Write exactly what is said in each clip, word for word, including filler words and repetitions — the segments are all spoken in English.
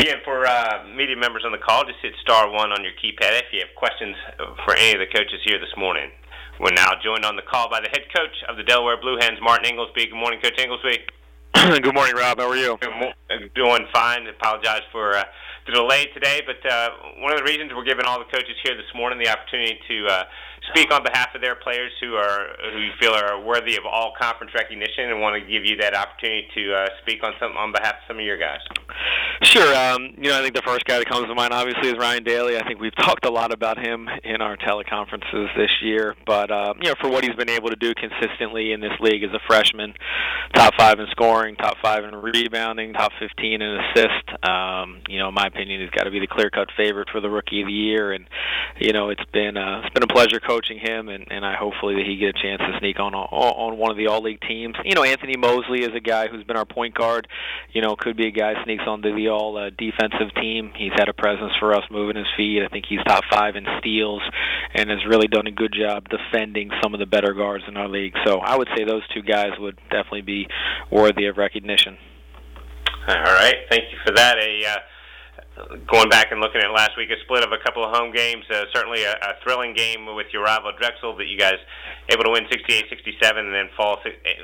Again, for uh, media members on the call, just hit star one on your keypad if you have questions for any of the coaches here this morning. We're now joined on the call by the head coach of the Delaware Blue Hens, Martin Inglesby. Good morning, Coach Inglesby. Good morning, Rob. How are you? Doing fine. Apologize for uh, the delay today, but uh, one of the reasons we're giving all the coaches here this morning the opportunity to uh, speak on behalf of their players who are who you feel are worthy of all conference recognition, and want to give you that opportunity to uh, speak on some on behalf of some of your guys. Sure. Um, you know, I think the first guy that comes to mind, obviously, is Ryan Daly. I think we've talked a lot about him in our teleconferences this year, but uh, you know, for what he's been able to do consistently in this league as a freshman, top five in scoring, top five in rebounding, top fifteen in assist. Um, you know, in my opinion, he's got to be the clear-cut favorite for the Rookie of the Year, and you know, it's been uh, it's been a pleasure coaching him, and, and I hopefully that he get a chance to sneak on on one of the all-league teams. You know, Anthony Mosley is a guy who's been our point guard. You know, could be a guy who sneaks onto the all uh, defensive team. He's had a presence for us, moving his feet. I think he's top five in steals, and has really done a good job defending some of the better guards in our league. So I would say those two guys would definitely be worthy of recognition. All right, thank you for that. A uh, going back and looking at last week, a split of a couple of home games, uh, certainly a, a thrilling game with your rival Drexel that you guys able to win sixty-eight sixty-seven and then fall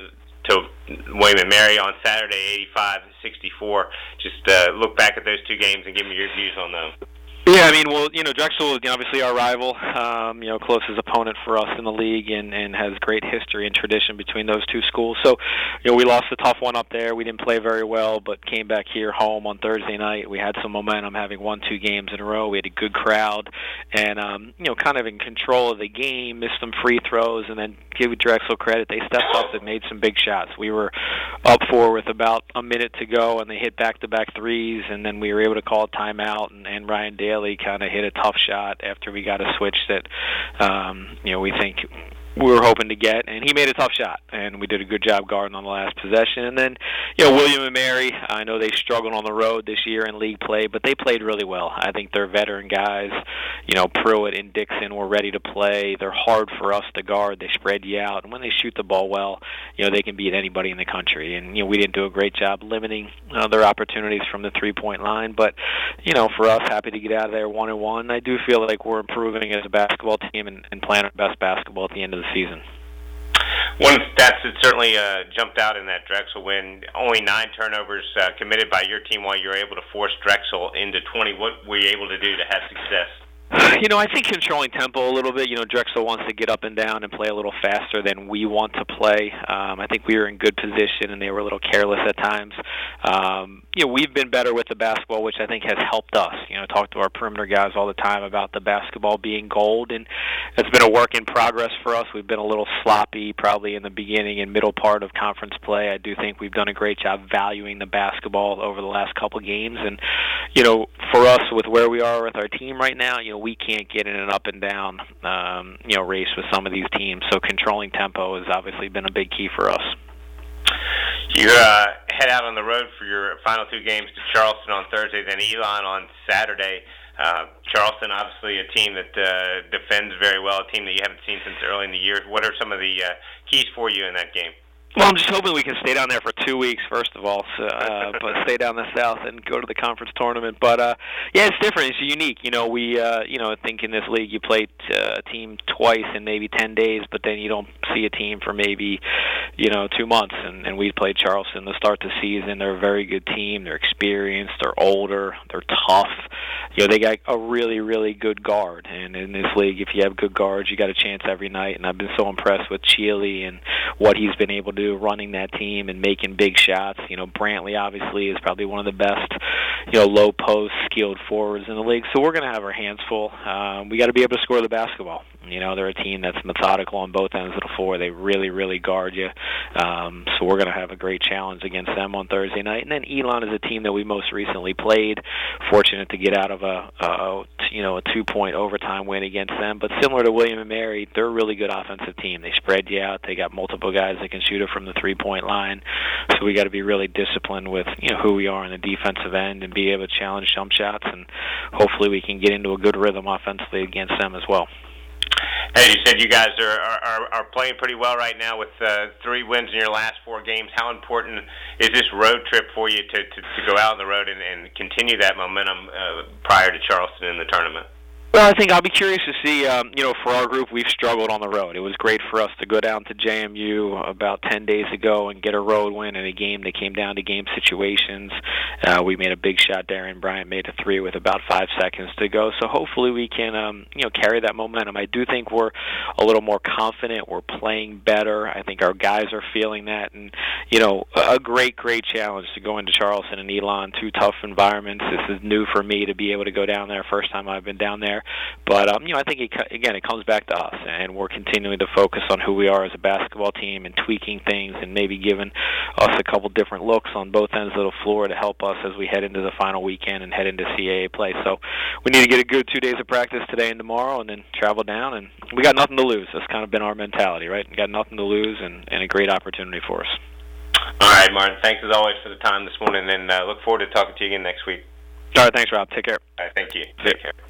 to William and Mary on Saturday, eighty-five sixty-four. Just uh, look back at those two games and give me your views on them. Yeah, I mean, well, you know, Drexel is obviously our rival, um, you know, closest opponent for us in the league, and, and has great history and tradition between those two schools. So, you know, we lost a tough one up there. We didn't play very well, but came back here home on Thursday night. We had some momentum, having won two games in a row. We had a good crowd, and, um, you know, kind of in control of the game, missed some free throws, and then give Drexel credit. They stepped up and made some big shots. We were up four with about a minute to go, and they hit back-to-back threes, and then we were able to call a timeout, and, and Ryan Daly kind of hit a tough shot after we got a switch that, um, you know, we think we were hoping to get, and he made a tough shot, and we did a good job guarding on the last possession. And then, you know, William and Mary, I know they struggled on the road this year in league play, but they played really well. I think they're veteran guys. You know, Pruitt and Dixon were ready to play. They're hard for us to guard. They spread you out, and when they shoot the ball well, you know, they can beat anybody in the country. And, you know, we didn't do a great job limiting uh, their opportunities from the three-point line, but, you know, for us, happy to get out of there one and one. I do feel like we're improving as a basketball team and, and playing our best basketball at the end of the season. One stat that certainly uh, jumped out in that Drexel win, only nine turnovers uh, committed by your team while you were able to force Drexel into twenty. What were you able to do to have success? You know, I think controlling tempo a little bit. You know, Drexel wants to get up and down and play a little faster than we want to play. Um, I think we were in good position, and they were a little careless at times. Um, you know, we've been better with the basketball, which I think has helped us. You know, talk to our perimeter guys all the time about the basketball being gold, and it's been a work in progress for us. We've been a little sloppy probably in the beginning and middle part of conference play. I do think we've done a great job valuing the basketball over the last couple games. And, you know, for us with where we are with our team right now, you know, we can't get in an up and down, um, you know, race with some of these teams. So controlling tempo has obviously been a big key for us. You uh, head out on the road for your final two games to Charleston on Thursday, then Elon on Saturday. Uh, Charleston, obviously a team that uh, defends very well, a team that you haven't seen since early in the year. What are some of the uh, keys for you in that game? Well, I'm just hoping we can stay down there for two weeks, first of all, so, uh, but stay down the South and go to the conference tournament. But, uh, yeah, it's different. It's unique. You know, we, uh, you know, I think in this league you play uh, a team twice in maybe ten days, but then you don't see a team for maybe, you know, two months. And, and we played Charleston to start the season. They're a very good team. They're experienced. They're older. They're tough. You know, they got a really, really good guard. And in this league, if you have good guards, you got a chance every night. And I've been so impressed with Cheely and what he's been able to do running that team and making big shots. You know, Brantley obviously is probably one of the best, you know, low post skilled forwards in the league. So we're going to have our hands full. Um, we got to be able to score the basketball. You know, they're a team that's methodical on both ends of the floor. They really, really guard you. Um, so we're going to have a great challenge against them on Thursday night. And then Elon is a team that we most recently played. Fortunate to get out of a, a you know, a two-point overtime win against them. But similar to William and Mary, they're a really good offensive team. They spread you out. They got multiple guys that can shoot it from the three-point line. So we got to be really disciplined with, you know, who we are on the defensive end and be able to challenge jump shots. And hopefully we can get into a good rhythm offensively against them as well. Hey, you said you guys are, are, are playing pretty well right now with uh, three wins in your last four games. How important is this road trip for you to, to, to go out on the road and, and continue that momentum uh, prior to Charleston in the tournament? Well, I think I'll be curious to see, um, you know, for our group, we've struggled on the road. It was great for us to go down to J M U about ten days ago and get a road win in a game that came down to game situations. Uh, we made a big shot. Darian Bryant made a three with about five seconds to go. So hopefully we can, um, you know, carry that momentum. I do think we're a little more confident. We're playing better. I think our guys are feeling that. And, you know, a great, great challenge to go into Charleston and Elon, two tough environments. This is new for me to be able to go down there. First time I've been down there. But, um, you know, I think, it, again, it comes back to us, and we're continuing to focus on who we are as a basketball team and tweaking things and maybe giving us a couple different looks on both ends of the floor to help us as we head into the final weekend and head into C A A play. So we need to get a good two days of practice today and tomorrow and then travel down, and we got nothing to lose. That's kind of been our mentality, right? We got nothing to lose and, and a great opportunity for us. All right, Martin, thanks as always for the time this morning, and uh, look forward to talking to you again next week. All right, thanks, Rob. Take care. All right, thank you. Take care.